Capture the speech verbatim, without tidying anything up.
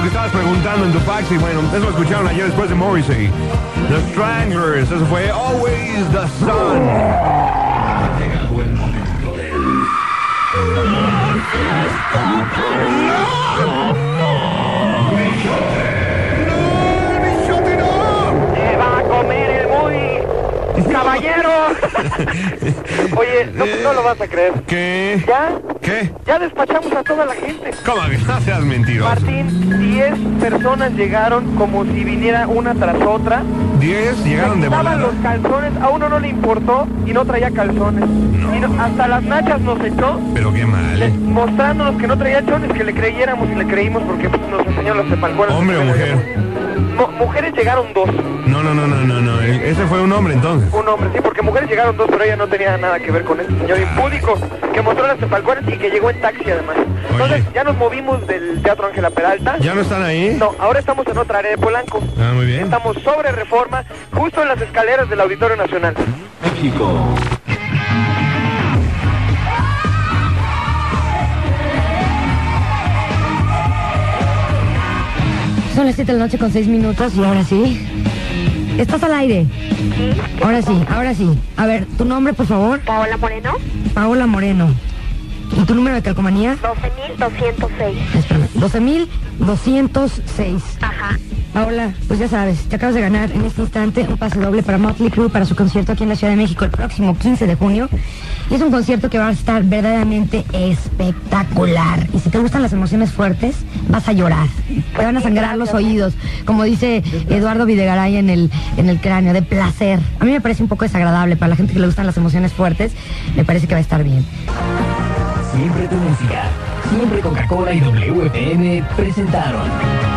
estabas preguntando en tu fax y bueno, eso lo escucharon ayer después de Morrissey. The Stranglers, eso fue Always the Sun. Llegado el momento del... ¡Se va a comer el muy caballero! Oye, no, no lo vas a creer. ¿Qué? ¿Ya? ¿Qué? Ya despachamos a toda la gente. ¿Cómo que no seas mentiroso? Martín, diez personas llegaron como si viniera una tras otra. ¿Diez llegaron de Estaban volada? los calzones, a uno no le importó y no traía calzones. No. Y no- hasta las nachas nos echó, Pero qué le- mal. mostrándonos que no traía chones, que le creyéramos y le creímos porque pues, nos enseñó los tepalcueras. ¿Hombre o mujer? Mo- mujeres llegaron dos. No, no, no, no, no, no. Ese fue un hombre entonces. Un hombre, sí, porque mujeres llegaron dos, pero ella no tenía nada que ver con este señor impúdico que mostró las tepalcueras y que llegó en taxi además. Entonces, Oye. ya nos movimos del Teatro Ángela Peralta. ¿Ya no están ahí? No, ahora estamos en otra área de Polanco. Ah, muy bien. Estamos sobre Reforma, justo en las escaleras del Auditorio Nacional. México. Son las siete de la noche con seis minutos y ahora sí. ¿Estás al aire? Ahora sí, ahora sí. A ver, tu nombre, por favor. Paola Moreno, Paola Moreno. ¿Y tu número de calcomanía? doce mil doscientos seis. Espérame, doce mil doscientos seis. Ajá. Paola, pues ya sabes, te acabas de ganar en este instante un pase doble para Motley Crue para su concierto aquí en la Ciudad de México el próximo quince de junio. Y es un concierto que va a estar verdaderamente espectacular. Y si te gustan las emociones fuertes, vas a llorar. Te van a sangrar los oídos, como dice Eduardo Videgaray en el, en el cráneo, de placer. A mí me parece un poco desagradable. Para la gente que le gustan las emociones fuertes, me parece que va a estar bien. Siempre tu música. Siempre Coca-Cola y W P M presentaron